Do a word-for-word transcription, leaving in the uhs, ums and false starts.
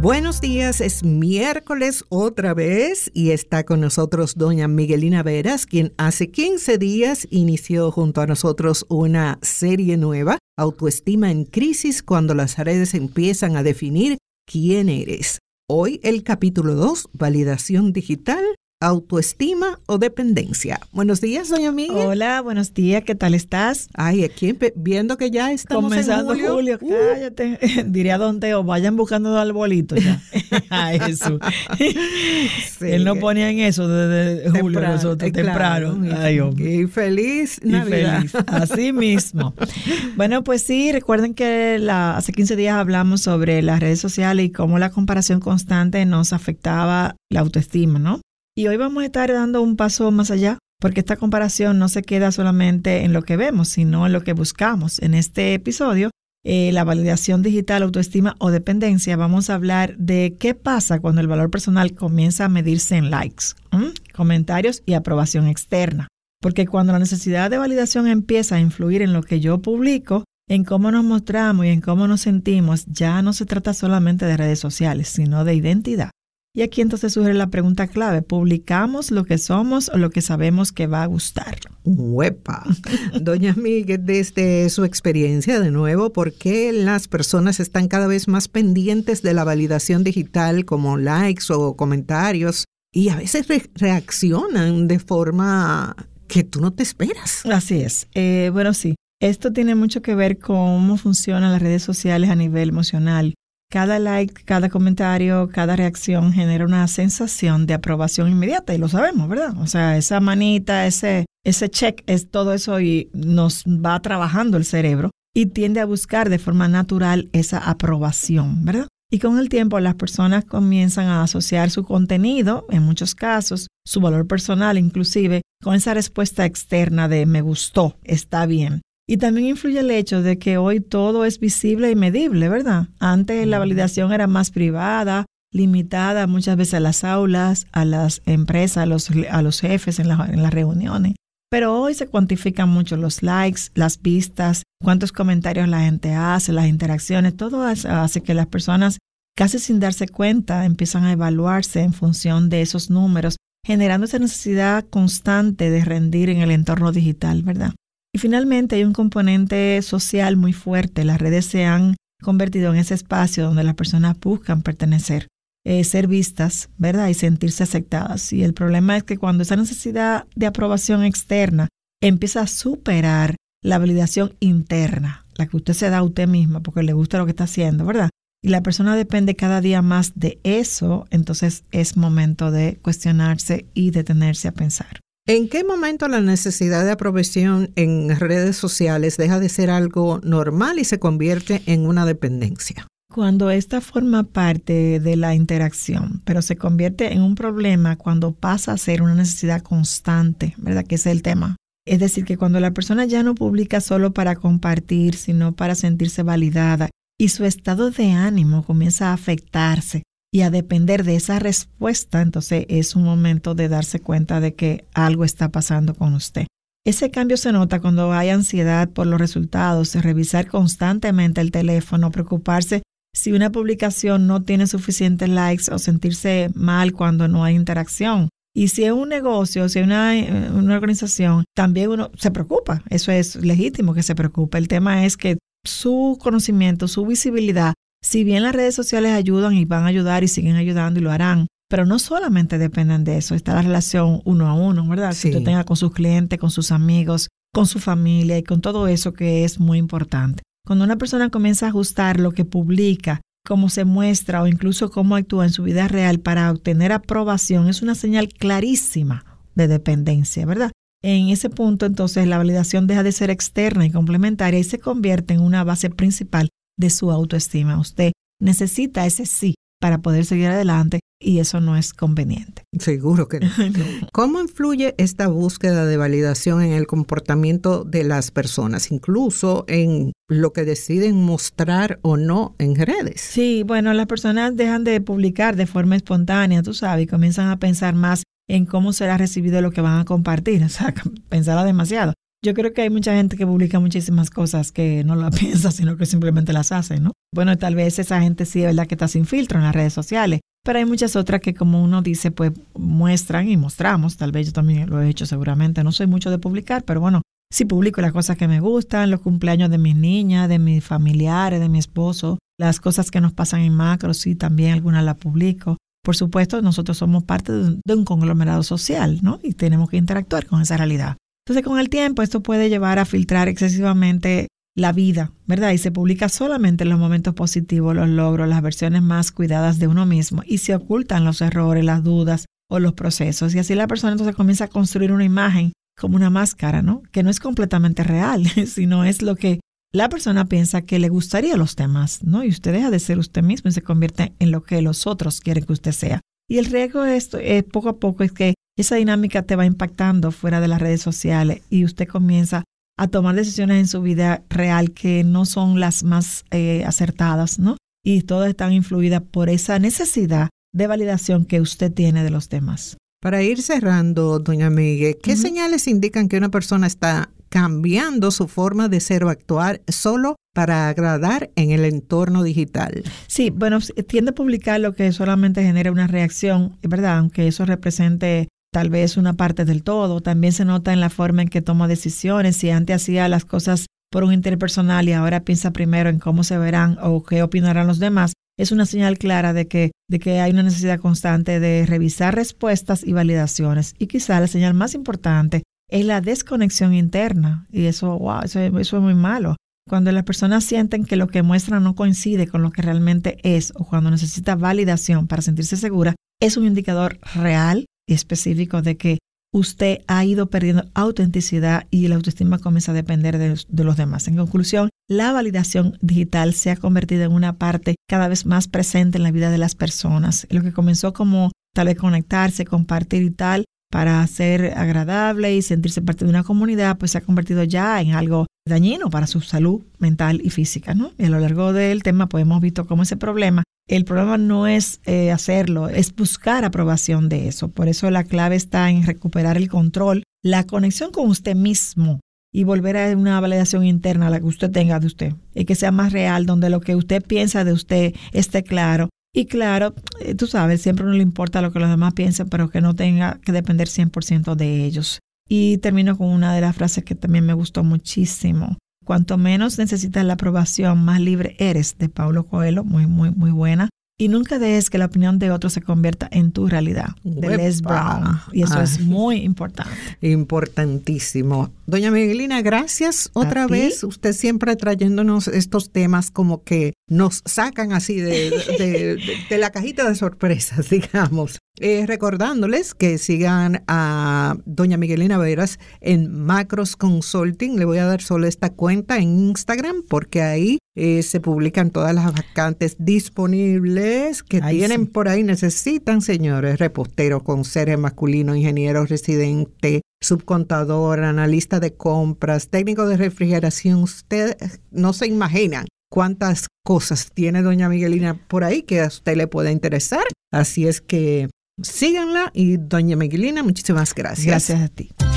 Buenos días, es miércoles otra vez y está con nosotros doña Miguelina Veras, quien hace quince días inició junto a nosotros una serie nueva, Autoestima en Crisis, cuando las redes empiezan a definir quién eres. Hoy el capítulo dos, Validación Digital, Autoestima o Dependencia. Buenos días, doña Miguel. Hola, buenos días, ¿qué tal estás? Ay, aquí viendo que ya estamos comenzando en julio. julio, uh. cállate. Diría Don Teo, vayan buscando arbolito ya. A eso. Sí. Él nos ponía en eso desde julio, temprano, nosotros, temprano. Claro, Ay, y, y feliz Navidad. Y feliz. Así mismo. Bueno, pues sí, recuerden que la, hace quince días hablamos sobre las redes sociales y cómo la comparación constante nos afectaba la autoestima, ¿no? Y hoy vamos a estar dando un paso más allá, porque esta comparación no se queda solamente en lo que vemos, sino en lo que buscamos. En este episodio, eh, la validación digital, autoestima o dependencia, vamos a hablar de qué pasa cuando el valor personal comienza a medirse en likes, ¿m? comentarios y aprobación externa. Porque cuando la necesidad de validación empieza a influir en lo que yo publico, en cómo nos mostramos y en cómo nos sentimos, ya no se trata solamente de redes sociales, sino de identidad. Y aquí entonces surge la pregunta clave, ¿publicamos lo que somos o lo que sabemos que va a gustar? ¡Huepa! Doña Miguel, desde su experiencia de nuevo, ¿por qué las personas están cada vez más pendientes de la validación digital como likes o comentarios y a veces re- reaccionan de forma que tú no te esperas? Así es. Eh, bueno, sí. Esto tiene mucho que ver con cómo funcionan las redes sociales a nivel emocional. Cada like, cada comentario, cada reacción genera una sensación de aprobación inmediata y lo sabemos, ¿verdad? O sea, esa manita, ese, ese check, es todo eso y nos va trabajando el cerebro y tiende a buscar de forma natural esa aprobación, ¿verdad? Y con el tiempo las personas comienzan a asociar su contenido, en muchos casos, su valor personal inclusive, con esa respuesta externa de me gustó, está bien. Y también influye el hecho de que hoy todo es visible y medible, ¿verdad? Antes la validación era más privada, limitada muchas veces a las aulas, a las empresas, a los, a los jefes en, la, en las reuniones. Pero hoy se cuantifican mucho los likes, las vistas, cuántos comentarios la gente hace, las interacciones. Todo eso hace que las personas, casi sin darse cuenta, empiezan a evaluarse en función de esos números, generando esa necesidad constante de rendir en el entorno digital, ¿verdad? Y finalmente hay un componente social muy fuerte. Las redes se han convertido en ese espacio donde las personas buscan pertenecer, eh, ser vistas, ¿verdad? Y sentirse aceptadas. Y el problema es que cuando esa necesidad de aprobación externa empieza a superar la validación interna, la que usted se da a usted misma porque le gusta lo que está haciendo, ¿verdad? Y la persona depende cada día más de eso, entonces es momento de cuestionarse y detenerse a pensar. ¿En qué momento la necesidad de aprobación en redes sociales deja de ser algo normal y se convierte en una dependencia? Cuando esta forma parte de la interacción, pero se convierte en un problema cuando pasa a ser una necesidad constante, ¿verdad? Que ese es el tema. Es decir, que cuando la persona ya no publica solo para compartir, sino para sentirse validada y su estado de ánimo comienza a afectarse y a depender de esa respuesta, entonces es un momento de darse cuenta de que algo está pasando con usted. Ese cambio se nota cuando hay ansiedad por los resultados, revisar constantemente el teléfono, preocuparse si una publicación no tiene suficientes likes o sentirse mal cuando no hay interacción. Y si es un negocio, si es una, una organización, también uno se preocupa. Eso es legítimo que se preocupe. El tema es que su conocimiento, su visibilidad, si bien las redes sociales ayudan y van a ayudar y siguen ayudando y lo harán, pero no solamente dependen de eso, está la relación uno a uno, ¿verdad? Sí. Que usted tenga con sus clientes, con sus amigos, con su familia y con todo eso que es muy importante. Cuando una persona comienza a ajustar lo que publica, cómo se muestra o incluso cómo actúa en su vida real para obtener aprobación, es una señal clarísima de dependencia, ¿verdad? En ese punto, entonces, la validación deja de ser externa y complementaria y se convierte en una base principal de su autoestima. Usted necesita ese sí para poder seguir adelante y eso no es conveniente. Seguro que no. ¿Cómo influye esta búsqueda de validación en el comportamiento de las personas, incluso en lo que deciden mostrar o no en redes? Sí, bueno, las personas dejan de publicar de forma espontánea, tú sabes, y comienzan a pensar más en cómo será recibido lo que van a compartir, o sea, pensarla demasiado. Yo creo que hay mucha gente que publica muchísimas cosas que no la piensa, sino que simplemente las hace, ¿no? Bueno, tal vez esa gente sí es verdad que está sin filtro en las redes sociales, pero hay muchas otras que, como uno dice, pues muestran y mostramos. Tal vez yo también lo he hecho seguramente. No soy mucho de publicar, pero bueno, sí publico las cosas que me gustan, los cumpleaños de mis niñas, de mis familiares, de mi esposo, las cosas que nos pasan en macro, sí, también algunas las publico. Por supuesto, nosotros somos parte de un, de un conglomerado social, ¿no? Y tenemos que interactuar con esa realidad. Entonces, con el tiempo, esto puede llevar a filtrar excesivamente la vida, ¿verdad? Y se publica solamente en los momentos positivos, los logros, las versiones más cuidadas de uno mismo, y se ocultan los errores, las dudas o los procesos. Y así la persona entonces comienza a construir una imagen como una máscara, ¿no? Que no es completamente real, sino es lo que la persona piensa que le gustaría a los demás, ¿no? Y usted deja de ser usted mismo y se convierte en lo que los otros quieren que usted sea. Y el riesgo de esto, eh, poco a poco, es que esa dinámica te va impactando fuera de las redes sociales y usted comienza a tomar decisiones en su vida real que no son las más eh, acertadas, ¿no? Y todas están influidas por esa necesidad de validación que usted tiene de los demás. Para ir cerrando, doña Miguel, ¿qué Uh-huh. señales indican que una persona está cambiando su forma de ser o actuar solo para agradar en el entorno digital? Sí, bueno, tiende a publicar lo que solamente genera una reacción, ¿verdad? Aunque eso represente tal vez una parte del todo. También se nota en la forma en que toma decisiones. Si antes hacía las cosas por un interés personal y ahora piensa primero en cómo se verán o qué opinarán los demás, es una señal clara de que, de que hay una necesidad constante de revisar respuestas y validaciones. Y quizá la señal más importante es la desconexión interna. Y eso, wow, eso, eso es muy malo. Cuando las personas sienten que lo que muestran no coincide con lo que realmente es, o cuando necesita validación para sentirse segura, es un indicador real y específico de que usted ha ido perdiendo autenticidad y la autoestima comienza a depender de, de los demás. En conclusión, la validación digital se ha convertido en una parte cada vez más presente en la vida de las personas. Lo que comenzó como tal vez conectarse, compartir y tal, para ser agradable y sentirse parte de una comunidad, pues se ha convertido ya en algo dañino para su salud mental y física, ¿no? Y a lo largo del tema pues hemos visto cómo ese problema, el problema no es eh, hacerlo, es buscar aprobación de eso. Por eso la clave está en recuperar el control, la conexión con usted mismo y volver a una validación interna, la que usted tenga de usted, y que sea más real, donde lo que usted piensa de usted esté claro. Y claro, eh, tú sabes, siempre no le importa lo que los demás piensen, pero que no tenga que depender cien por ciento de ellos. Y termino con una de las frases que también me gustó muchísimo. Cuanto menos necesitas la aprobación, más libre eres, de Paulo Coelho, muy, muy, muy buena. Y nunca dejes que la opinión de otros se convierta en tu realidad, de Uepa. Les Brown. Y eso Ay. es muy importante. Importantísimo. Doña Miguelina, gracias otra ¿A ti? vez. Usted siempre trayéndonos estos temas como que nos sacan así de, de, de, de la cajita de sorpresas, digamos. Eh, recordándoles que sigan a doña Miguelina Veras en Macros Consulting. Le voy a dar solo esta cuenta en Instagram porque ahí eh, se publican todas las vacantes disponibles que Ay, tienen sí. por ahí. Necesitan, señores, repostero, conserje masculino, ingeniero residente, subcontador, analista de compras, técnico de refrigeración. Usted no se imaginan cuántas cosas tiene doña Miguelina por ahí que a usted le puede interesar. Así es que síganla y doña Miguelina, muchísimas gracias. Gracias a ti.